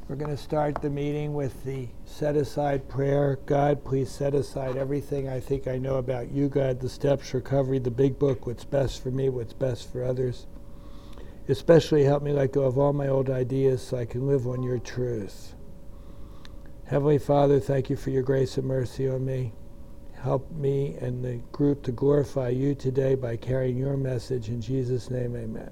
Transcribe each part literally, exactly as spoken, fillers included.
We're going to start the meeting with the set-aside prayer. God, please set aside everything I think I know about you, God, the steps, recovery, the big book, what's best for me, what's best for others. Especially help me let go of all my old ideas so I can live on your truth. Heavenly Father, thank you for your grace and mercy on me. Help me and the group to glorify you today by carrying your message. In Jesus' name, amen.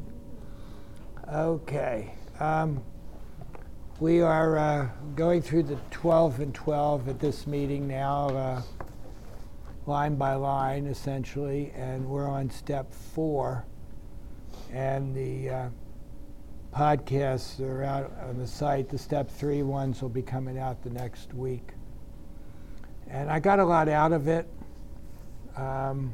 Okay. Um, we are uh, going through the twelve and twelve at this meeting now, uh, line by line, essentially, and we're on step four. And the uh, podcasts are out on the site. The step three ones will be coming out the next week. And I got a lot out of it. Um,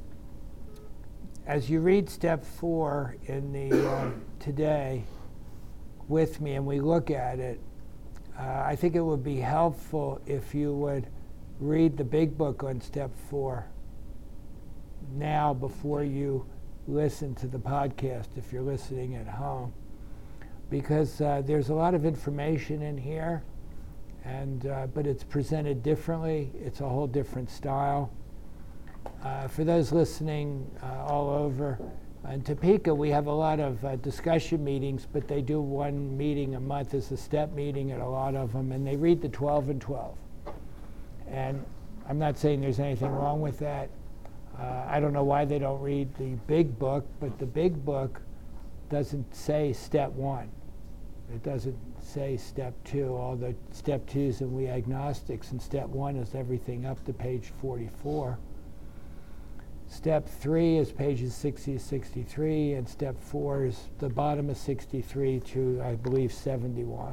as you read step four in the uh, today with me and we look at it, uh, I think it would be helpful if you would read the big book on step four now before you listen to the podcast if you're listening at home, because uh, there's a lot of information in here, and uh, but it's presented differently. It's a whole different style. Uh, for those listening uh, all over, in Topeka we have a lot of uh, discussion meetings, but they do one meeting a month as a step meeting at a lot of them, and they read the twelve and twelve. And I'm not saying there's anything wrong with that. Uh, I don't know why they don't read the big book, but the big book doesn't say step one. It doesn't say step two, although step two is in We Agnostics, and step one is everything up to page forty-four. Step three is pages sixty to sixty-three, and step four is the bottom of sixty-three to, I believe, seventy-one.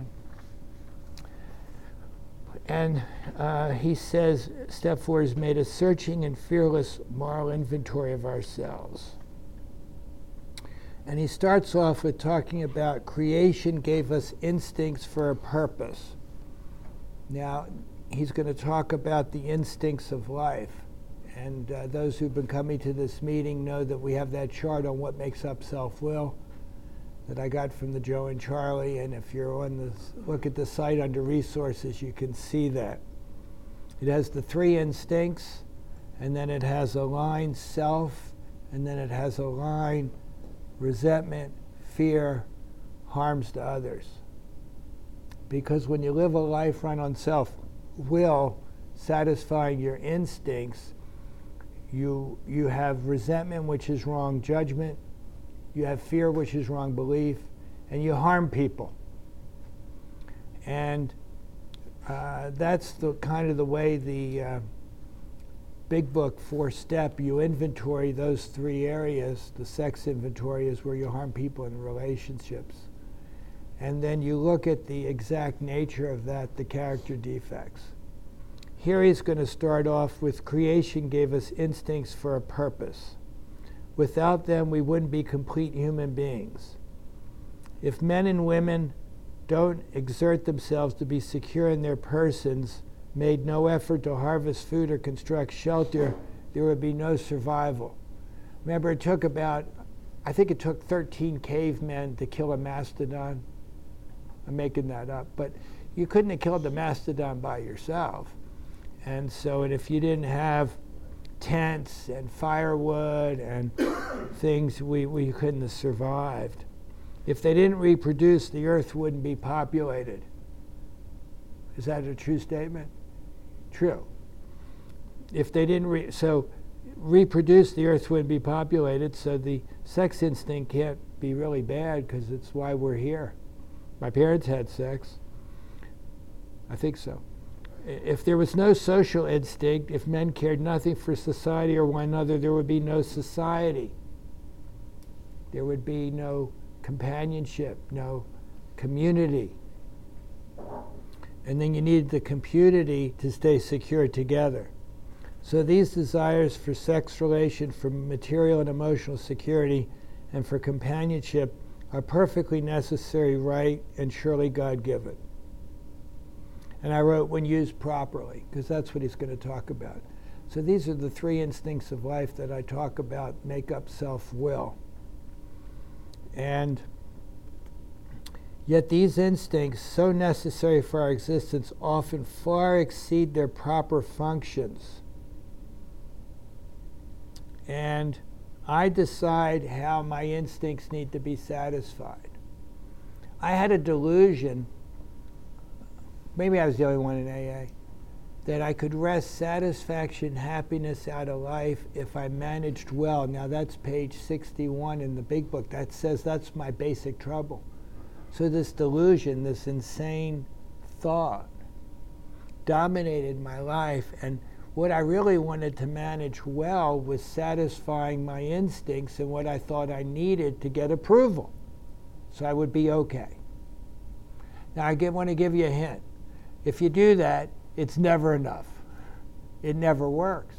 And uh, he says, step four has made a searching and fearless moral inventory of ourselves. And he starts off with talking about creation gave us instincts for a purpose. Now, he's going to talk about the instincts of life. And uh, those who've been coming to this meeting know that we have that chart on what makes up self-will that I got from the Joe and Charlie, and if you're on the look at the site under resources, you can see that. It has the three instincts, and then it has a line self, and then it has a line resentment, fear, harms to others. Because when you live a life run on self-will, satisfying your instincts, you you have resentment, which is wrong judgment. You have fear, which is wrong belief, and you harm people. And uh, that's the kind of the way the uh, big book, four step, you inventory those three areas. The sex inventory is where you harm people in relationships. And then you look at the exact nature of that, the character defects. Here he's going to start off with creation gave us instincts for a purpose. Without them, we wouldn't be complete human beings. If men and women don't exert themselves to be secure in their persons, made no effort to harvest food or construct shelter, there would be no survival. Remember, it took about, I think it took thirteen cavemen to kill a mastodon. I'm making that up, but you couldn't have killed the mastodon by yourself. And so, and if you didn't have tents and firewood and things, we, we couldn't have survived. If they didn't reproduce, the earth wouldn't be populated. Is that a true statement? True. If they didn't, re- so reproduce, the earth wouldn't be populated, so the sex instinct can't be really bad because it's why we're here. My parents had sex. I think so. If there was no social instinct, if men cared nothing for society or one another, there would be no society. There would be no companionship, no community. And then you need the community to stay secure together. So these desires for sex relation, for material and emotional security, and for companionship are perfectly necessary, right, and surely God-given. And I wrote, when used properly, because that's what he's going to talk about. So these are the three instincts of life that I talk about, make up self-will. And Yet these instincts, so necessary for our existence, often far exceed their proper functions. And I decide how my instincts need to be satisfied. I had a delusion, maybe I was the only one in A A, that I could wrest satisfaction, happiness out of life if I managed well. Now that's page sixty-one in the big book. That says that's my basic trouble. So this delusion, this insane thought, dominated my life, and what I really wanted to manage well was satisfying my instincts and what I thought I needed to get approval, so I would be okay. Now I get, want to give you a hint. If you do that, it's never enough. It never works.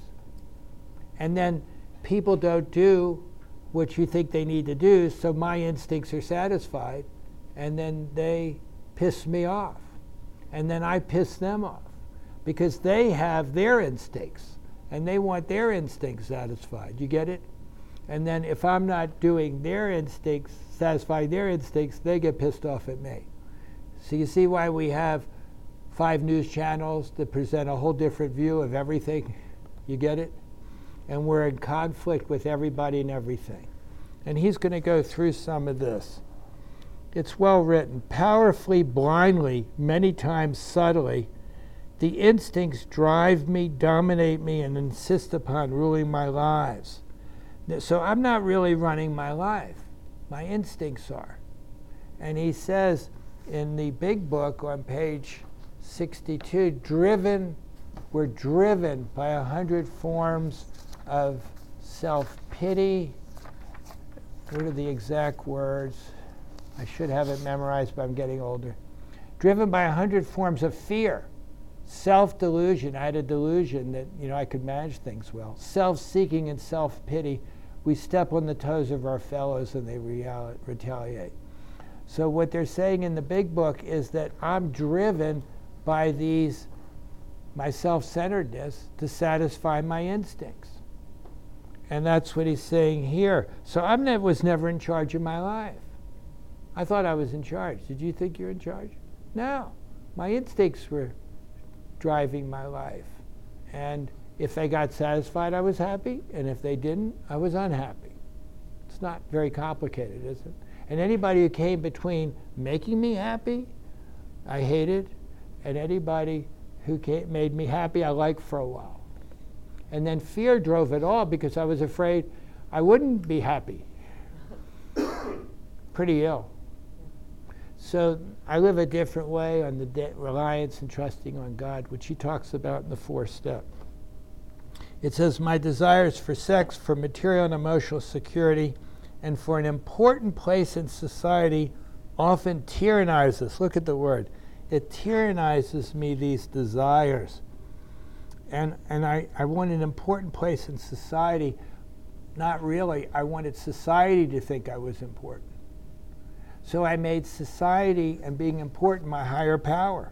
And then people don't do what you think they need to do, so my instincts are satisfied, and then they piss me off. And then I piss them off, because they have their instincts, and they want their instincts satisfied. You get it? And then if I'm not doing their instincts, satisfying their instincts, they get pissed off at me. So you see why we have five news channels that present a whole different view of everything? You get it? And we're in conflict with everybody and everything. And he's going to go through some of this. It's well written. Powerfully, blindly, many times subtly, the instincts drive me, dominate me, and insist upon ruling my lives. So I'm not really running my life. My instincts are. And he says in the big book on page sixty-two, driven, we're driven by a hundred forms of self-pity. What are the exact words? I should have it memorized, but I'm getting older. Driven by a hundred forms of fear. Self-delusion. I had a delusion that, you know, I could manage things well. Self-seeking and self-pity. We step on the toes of our fellows and they real- retaliate. So what they're saying in the big book is that I'm driven by these, my self-centeredness, to satisfy my instincts. And that's what he's saying here. So I ne- was never in charge of my life. I thought I was in charge. Did you think you're in charge? No. My instincts were driving my life. And if they got satisfied, I was happy. And if they didn't, I was unhappy. It's not very complicated, is it? And anybody who came between making me happy, I hated. And anybody who came, made me happy, I liked for a while. And then fear drove it all, because I was afraid I wouldn't be happy. Pretty ill. So I live a different way on the de- reliance and trusting on God, which he talks about in the fourth step. It says, my desires for sex, for material and emotional security, and for an important place in society often tyrannize us. Look at the word. It tyrannizes me, these desires. And and I, I want an important place in society. Not really. I wanted society to think I was important. So I made society and being important my higher power.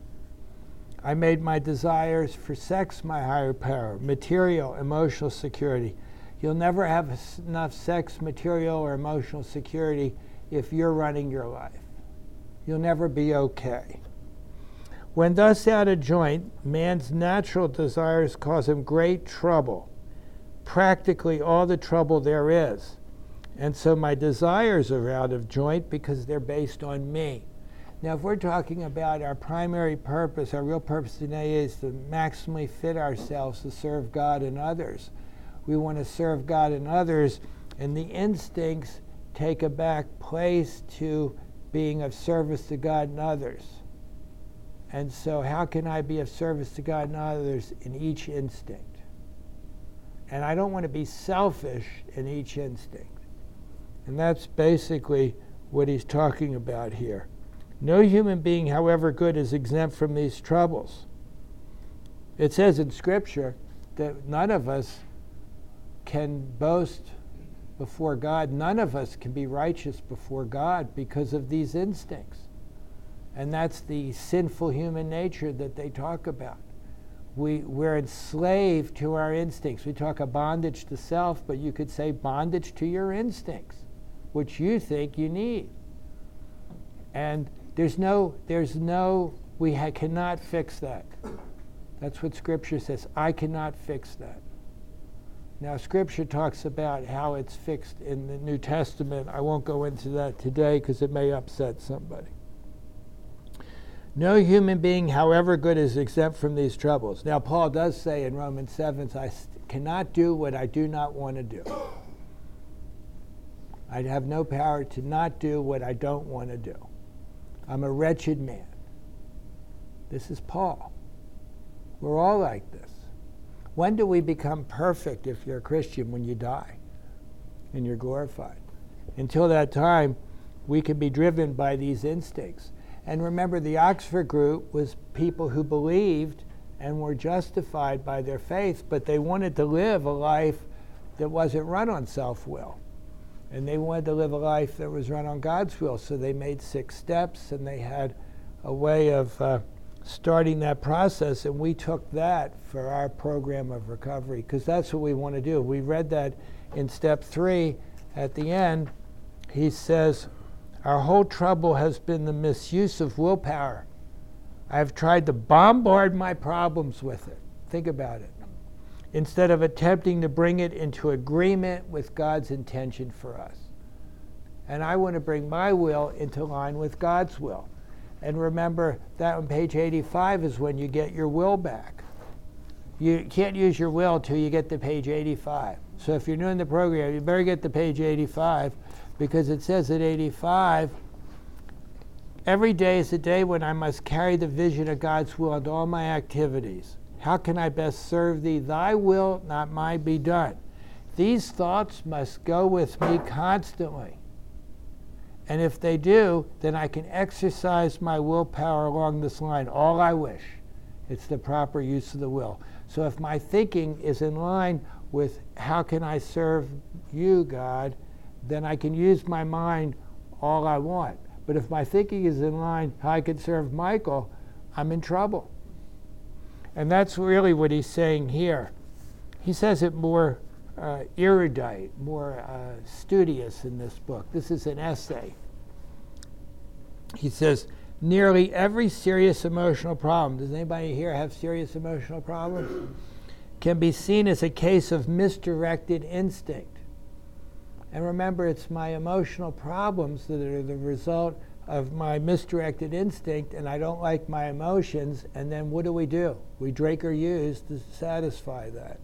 I made my desires for sex my higher power, material, emotional security. You'll never have enough sex, material, or emotional security if you're running your life. You'll never be okay. When thus out of joint, man's natural desires cause him great trouble, practically all the trouble there is. And so my desires are out of joint because they're based on me. Now, if we're talking about our primary purpose, our real purpose in A A is to maximally fit ourselves to serve God and others. We want to serve God and others, and the instincts take a back place to being of service to God and others. And so how can I be of service to God and others in each instinct? And I don't want to be selfish in each instinct. And that's basically what he's talking about here. No human being, however good, is exempt from these troubles. It says in Scripture that none of us can boast before God. None of us can be righteous before God because of these instincts. And that's the sinful human nature that they talk about. We, we're enslaved to our instincts. We talk of bondage to self, but you could say bondage to your instincts, which you think you need. And there's no, there's no, we ha- cannot fix that. That's what Scripture says. I cannot fix that. Now, Scripture talks about how it's fixed in the New Testament. I won't go into that today because it may upset somebody. No human being, however good, is exempt from these troubles. Now, Paul does say in Romans seven, I cannot do what I do not want to do. I have no power to not do what I don't want to do. I'm a wretched man. This is Paul. We're all like this. When do we become perfect if you're a Christian? When you die and you're glorified. Until that time, we can be driven by these instincts. And remember, the Oxford group was people who believed and were justified by their faith, but they wanted to live a life that wasn't run on self-will. And they wanted to live a life that was run on God's will. So they made six steps, and they had a way of uh, starting that process, and we took that for our program of recovery, because that's what we want to do. We read that in step three at the end. He says, our whole trouble has been the misuse of willpower. I've tried to bombard my problems with it. Think about it. Instead of attempting to bring it into agreement with God's intention for us. And I want to bring my will into line with God's will. And remember, that on page eighty-five is when you get your will back. You can't use your will till you get to page eighty-five. So if you're doing the program, you better get to page eighty-five, because it says at eighty-five, every day is a day when I must carry the vision of God's will into all my activities. How can I best serve thee? Thy will, not mine, be done. These thoughts must go with me constantly. And if they do, then I can exercise my willpower along this line. All I wish. It's the proper use of the will. So if my thinking is in line with how can I serve you, God, then I can use my mind all I want. But if my thinking is in line how I can serve Michael, I'm in trouble. And that's really what he's saying here. He says it more uh, erudite, more uh, studious in this book. This is an essay. He says, nearly every serious emotional problem, does anybody here have serious emotional problems? Can be seen as a case of misdirected instinct. And remember, it's my emotional problems that are the result of my misdirected instinct, and I don't like my emotions, and then what do we do? We drink or use to satisfy that.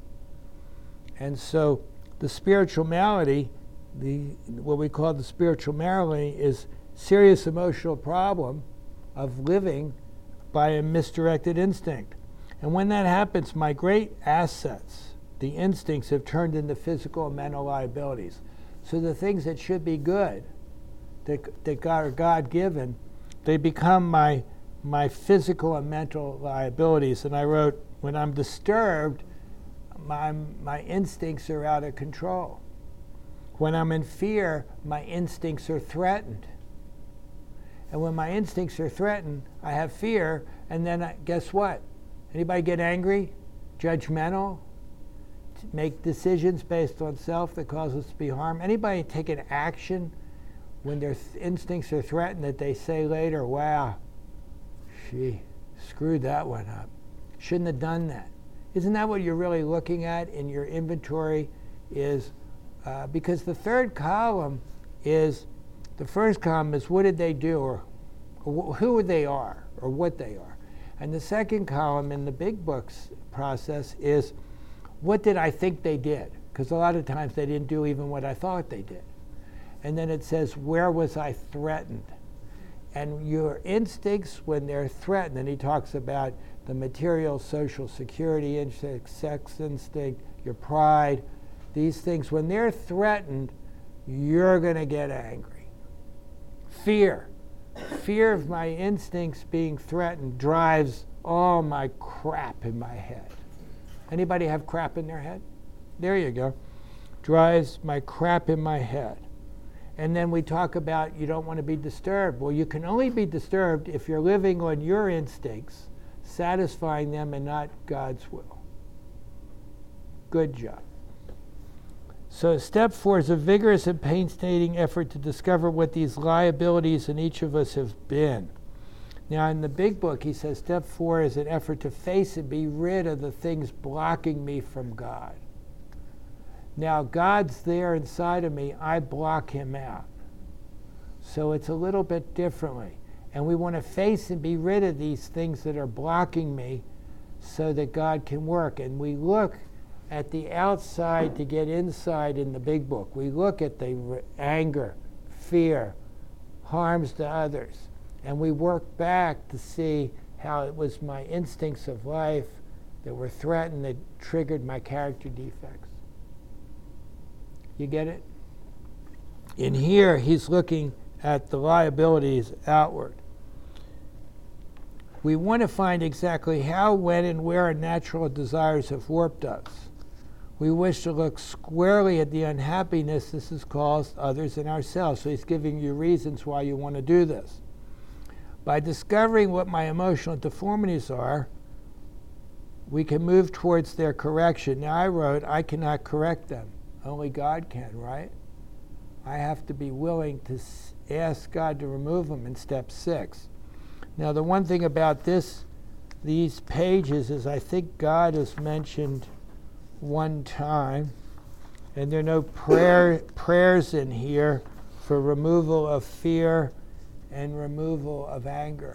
And so the spiritual malady, the what we call the spiritual malady, is serious emotional problem of living by a misdirected instinct. And when that happens, my great assets, the instincts, have turned into physical and mental liabilities. So the things that should be good, that, that are God-given, they become my, my physical and mental liabilities. And I wrote, when I'm disturbed, my, my instincts are out of control. When I'm in fear, my instincts are threatened. And when my instincts are threatened, I have fear, and then I, guess what? Anybody get angry, judgmental, make decisions based on self that cause us to be harmed? Anybody take an action when their th- instincts are threatened that they say later, wow, she screwed that one up. Shouldn't have done that. Isn't that what you're really looking at in your inventory? Is uh, because the third column is, the first column is what did they do, or, or wh- who they are, or what they are. And the second column in the big books process is what did I think they did? Because a lot of times they didn't do even what I thought they did. And then it says, where was I threatened? And your instincts when they're threatened, and he talks about the material, social security instinct, sex instinct, your pride, these things, when they're threatened, you're going to get angry. Fear. Fear of my instincts being threatened drives all my crap in my head. Anybody have crap in their head? There you go. Drives my crap in my head. And then we talk about you don't want to be disturbed. Well, you can only be disturbed if you're living on your instincts, satisfying them and not God's will. Good job. So step four is a vigorous and painstaking effort to discover what these liabilities in each of us have been. Now, in the big book, he says step four is an effort to face and be rid of the things blocking me from God. Now, God's there inside of me. I block him out. So it's a little bit differently. And we want to face and be rid of these things that are blocking me so that God can work. And we look at the outside to get inside in the big book. We look at the r- anger, fear, harms to others. And we work back to see how it was my instincts of life that were threatened that triggered my character defects. You get it? In here, he's looking at the liabilities outward. We want to find exactly how, when, and where our natural desires have warped us. We wish to look squarely at the unhappiness this has caused others and ourselves. So he's giving you reasons why you want to do this. By discovering what my emotional deformities are, we can move towards their correction. Now, I wrote, I cannot correct them. Only God can, right? I have to be willing to s- ask God to remove them in step six. Now, the one thing about this, these pages is I think God is mentioned one time, and there are no prayer, prayers in here for removal of fear and removal of anger.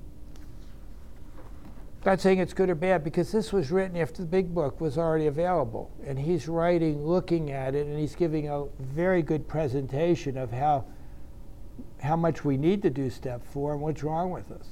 I'm not saying it's good or bad, because this was written after the big book was already available, and he's writing, looking at it, and he's giving a very good presentation of how how much we need to do step four and what's wrong with us.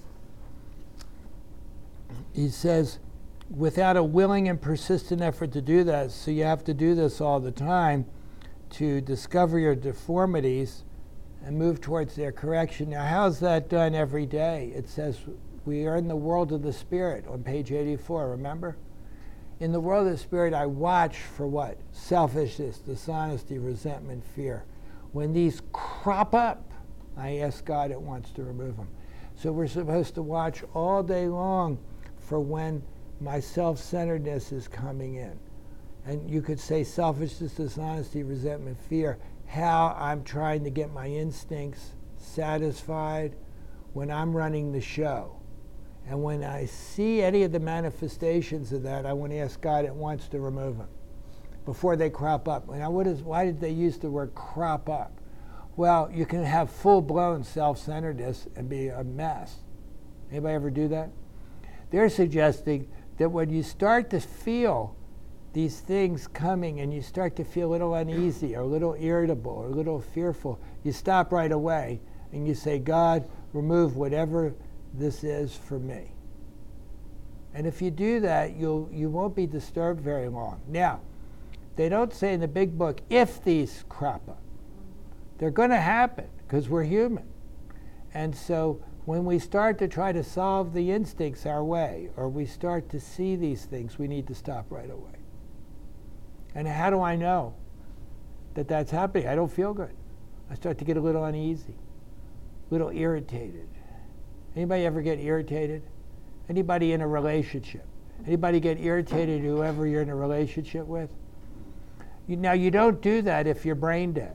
He says, without a willing and persistent effort to do that, so you have to do this all the time to discover your deformities and move towards their correction. Now, how's that done every day? It says we are in the world of the Spirit on page eighty-four, remember? In the world of the Spirit, I watch for what? Selfishness, dishonesty, resentment, fear. When these crop up, I ask God at once to remove them. So we're supposed to watch all day long for when my self-centeredness is coming in. And you could say selfishness, dishonesty, resentment, fear, how I'm trying to get my instincts satisfied when I'm running the show. And when I see any of the manifestations of that, I want to ask God at once to remove them before they crop up. Now, what is, why did they use the word crop up? Well, you can have full-blown self-centeredness and be a mess. Anybody ever do that? They're suggesting that when you start to feel these things coming and you start to feel a little uneasy or a little irritable or a little fearful, you stop right away and you say, God, remove whatever this is for me. And if you do that, you'll, you won't be disturbed very long. Now, they don't say in the big book, if these crop up. They're going to happen because we're human. And so when we start to try to solve the instincts our way, or we start to see these things, we need to stop right away. And how do I know that that's happening? I don't feel good. I start to get a little uneasy, a little irritated. Anybody ever get irritated? Anybody in a relationship? Anybody get irritated whoever you're in a relationship with? You, now, you don't do that if you're brain dead.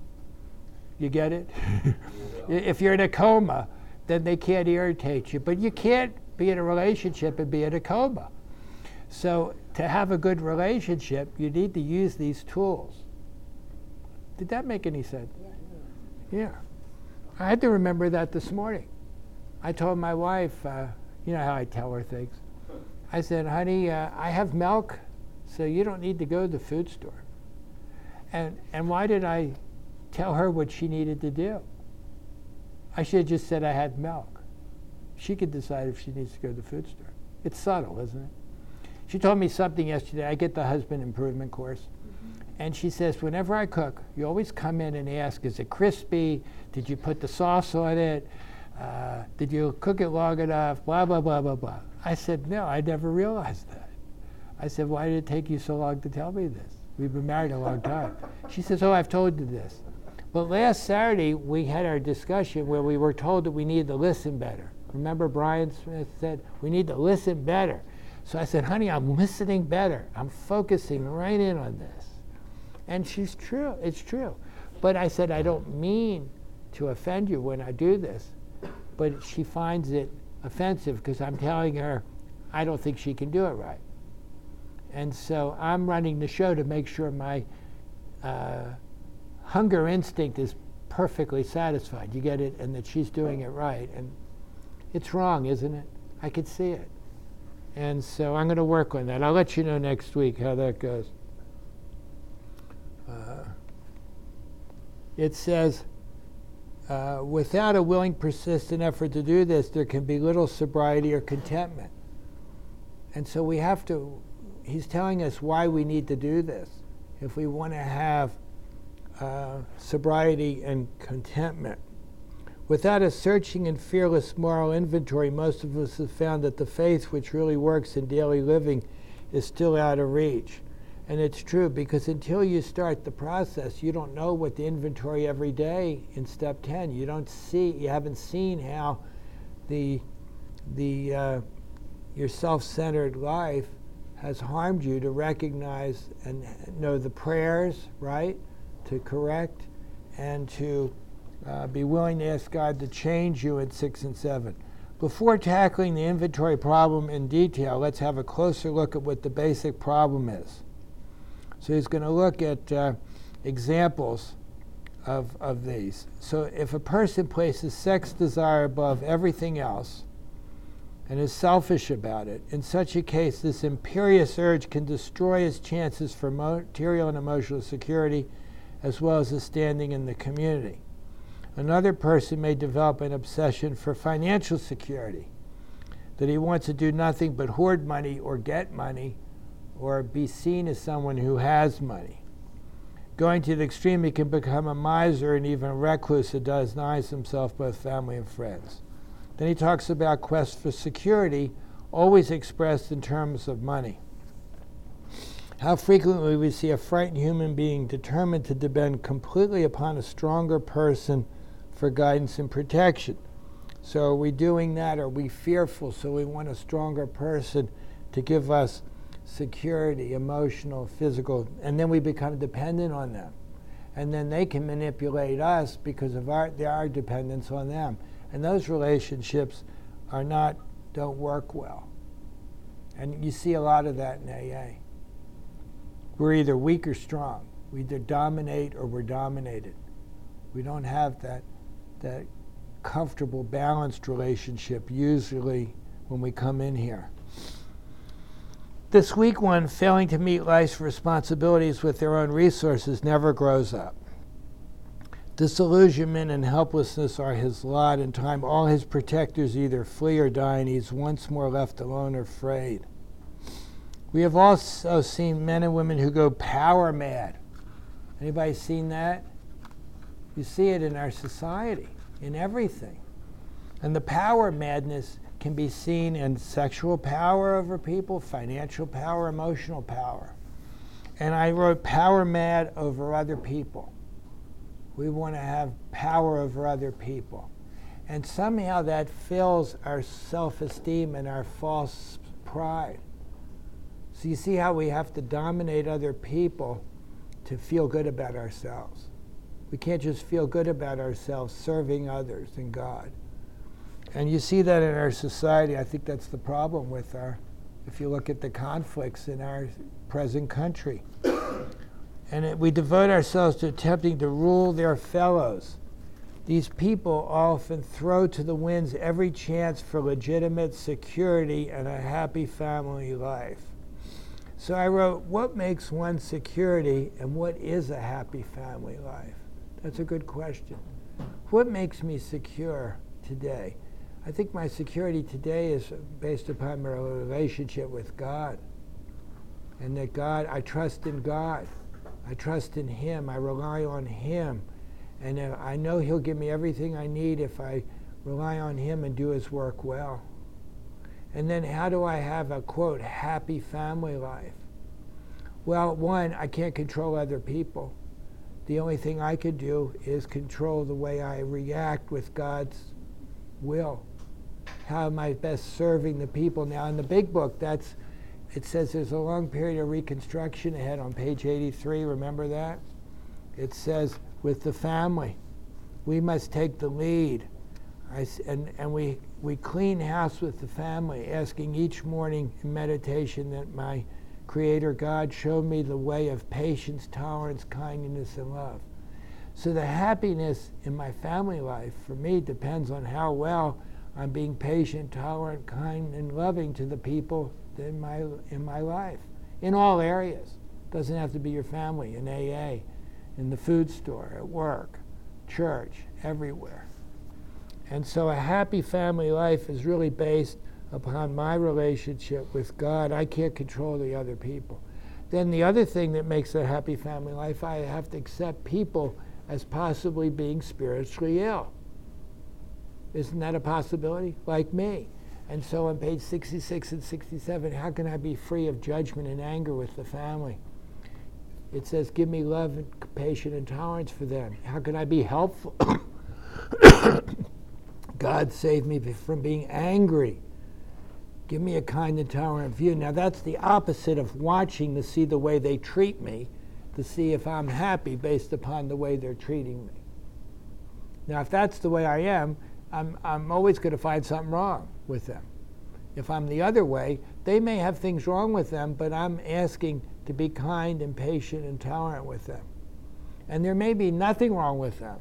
You get it? If you're in a coma, then they can't irritate you. But you can't be in a relationship and be in a coma. So to have a good relationship, you need to use these tools. Did that make any sense? Yeah. yeah. I had to remember that this morning. I told my wife, uh, you know how I tell her things. I said, honey, uh, I have milk, so you don't need to go to the food store. And and why did I tell her what she needed to do? I should have just said I had milk. She could decide if she needs to go to the food store. It's subtle, isn't it? She told me something yesterday. I get the husband improvement course. Mm-hmm. And she says, whenever I cook, you always come in and ask, is it crispy? Did you put the sauce on it? Uh, did you cook it long enough? Blah, blah, blah, blah, blah. I said, no, I never realized that. I said, why did it take you so long to tell me this? We've been married a long time. She says, oh, I've told you this. Well, last Saturday, we had our discussion where we were told that we needed to listen better. Remember Brian Smith said, we need to listen better. So I said, honey, I'm listening better. I'm focusing right in on this. And she's true, it's true. But I said, I don't mean to offend you when I do this. But she finds it offensive because I'm telling her I don't think she can do it right. And so I'm running the show to make sure my uh, hunger instinct is perfectly satisfied. You get it? And that she's doing it right. And it's wrong, isn't it? I could see it. And so I'm going to work on that. I'll let you know next week how that goes. Uh, it says, uh, without a willing, persistent effort to do this, there can be little sobriety or contentment. And so we have to, he's telling us why we need to do this. If we want to have uh, sobriety and contentment. Without a searching and fearless moral inventory, most of us have found that the faith which really works in daily living is still out of reach. And it's true, because until you start the process, you don't know what the inventory every day in step ten. You don't see, you haven't seen how the, the uh, your self-centered life has harmed you to recognize and know the prayers, right, to correct, and to uh, be willing to ask God to change you in six and seven. Before tackling the inventory problem in detail, let's have a closer look at what the basic problem is. So he's going to look at uh, examples of, of these. So if a person places sex desire above everything else and is selfish about it, in such a case, this imperious urge can destroy his chances for material and emotional security, as well as his standing in the community. Another person may develop an obsession for financial security, that he wants to do nothing but hoard money or get money, or be seen as someone who has money. Going to the extreme, he can become a miser and even a recluse who denies himself both family and friends. Then he talks about quest for security, always expressed in terms of money. How frequently we see a frightened human being determined to depend completely upon a stronger person for guidance and protection. So are we doing that? Are we fearful, so we want a stronger person to give us security, emotional, physical, and then we become dependent on them. And then they can manipulate us because of our, our dependence on them. And those relationships are not, don't work well. And you see a lot of that in A A. We're either weak or strong. We either dominate or we're dominated. We don't have that, that comfortable, balanced relationship usually when we come in here. This weak one, failing to meet life's responsibilities with their own resources, never grows up. Disillusionment and helplessness are his lot. In time, all his protectors either flee or die, and he's once more left alone or afraid. We have also seen men and women who go power mad. Anybody seen that? You see it in our society, in everything. And the power madness can be seen in sexual power over people, financial power, emotional power. And I wrote power mad over other people. We want to have power over other people. And somehow that fills our self-esteem and our false pride. So you see how we have to dominate other people to feel good about ourselves. We can't just feel good about ourselves serving others and God. And you see that in our society. I think that's the problem with our, if you look at the conflicts in our present country. And it, we devote ourselves to attempting to rule their fellows. These people often throw to the winds every chance for legitimate security and a happy family life. So I wrote, what makes one security and what is a happy family life? That's a good question. What makes me secure today? I think my security today is based upon my relationship with God. And that God, I trust in God. I trust in Him. I rely on Him. And uh, I know He'll give me everything I need if I rely on Him and do His work well. And then how do I have a, quote, happy family life? Well, one, I can't control other people. The only thing I could do is control the way I react with God's will. How am I best serving the people? Now, in the big book, that's it says there's a long period of reconstruction ahead on page eighty-three. Remember that? It says, with the family, we must take the lead. I s and and we, we clean house with the family, asking each morning in meditation that my Creator God show me the way of patience, tolerance, kindness, and love. So the happiness in my family life, for me, depends on how well I'm being patient, tolerant, kind, and loving to the people in my, in my life, in all areas. Doesn't have to be your family, in A A, in the food store, at work, church, everywhere. And so a happy family life is really based upon my relationship with God. I can't control the other people. Then the other thing that makes a happy family life, I have to accept people as possibly being spiritually ill. Isn't that a possibility? Like me. And so on page sixty-six and sixty-seven, how can I be free of judgment and anger with the family? It says, give me love and compassion and tolerance for them. How can I be helpful? God save me from being angry. Give me a kind and tolerant view. Now that's the opposite of watching to see the way they treat me, to see if I'm happy based upon the way they're treating me. Now if that's the way I am, I'm, I'm always going to find something wrong with them. If I'm the other way, they may have things wrong with them, but I'm asking to be kind and patient and tolerant with them. And there may be nothing wrong with them.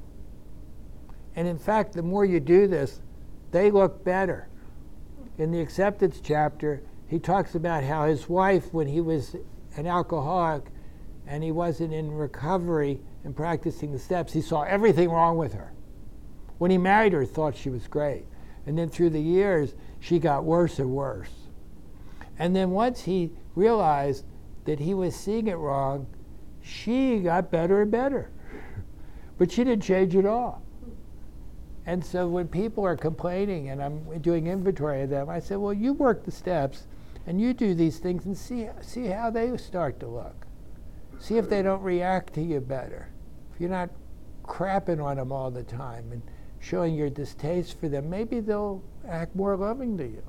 And in fact, the more you do this, they look better. In the acceptance chapter, he talks about how his wife, when he was an alcoholic and he wasn't in recovery and practicing the steps, he saw everything wrong with her. When he married her, he thought she was great. And then through the years, she got worse and worse. And then once he realized that he was seeing it wrong, she got better and better. But she didn't change at all. And so when people are complaining and I'm doing inventory of them, I say, well, you work the steps and you do these things and see, see how they start to look. See if they don't react to you better. If you're not crapping on them all the time and showing your distaste for them, maybe they'll act more loving to you.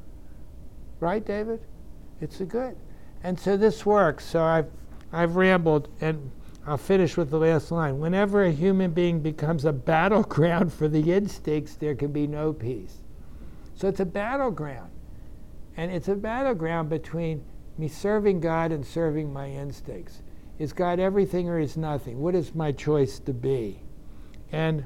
Right, David? It's a good. And so this works. So I've, I've rambled, and I'll finish with the last line. Whenever a human being becomes a battleground for the instincts, there can be no peace. So it's a battleground. And it's a battleground between me serving God and serving my instincts. Is God everything or is nothing? What is my choice to be? And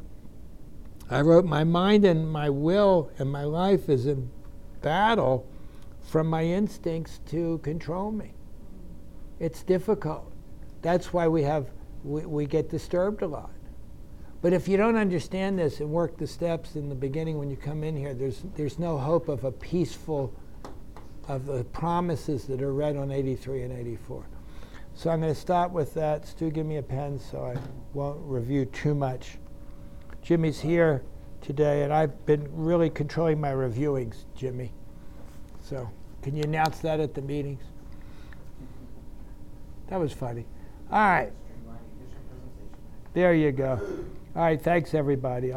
I wrote, my mind and my will and my life is in battle from my instincts to control me. It's difficult. That's why we have we, we get disturbed a lot. But if you don't understand this and work the steps in the beginning when you come in here, there's there's no hope of a peaceful, of the promises that are read on eighty-three and eighty-four. So I'm going to stop with that. Stu, give me a pen so I won't review too much. Jimmy's here today, and I've been really controlling my reviewings, Jimmy. So can you announce that at the meetings? That was funny. All right. There you go. All right, thanks, everybody.